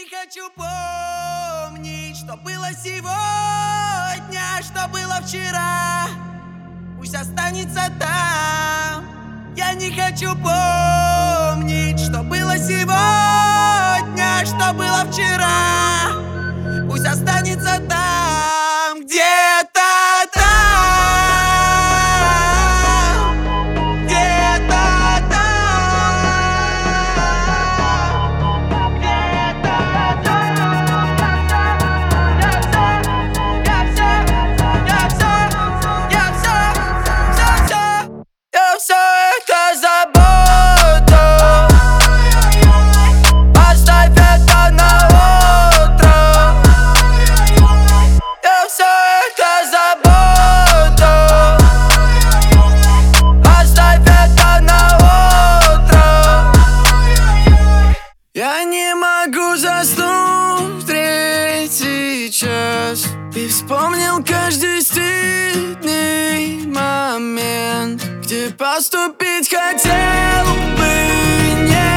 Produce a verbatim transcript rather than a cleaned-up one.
не хочу помнить, что было сегодня, что было вчера. Пусть останется там. Я не хочу помнить, что было сегодня, что было вчера. Пусть останется там, где-то там. Я не могу заснуть в третий час и вспомнил каждый стыдный момент, где поступить хотел бы не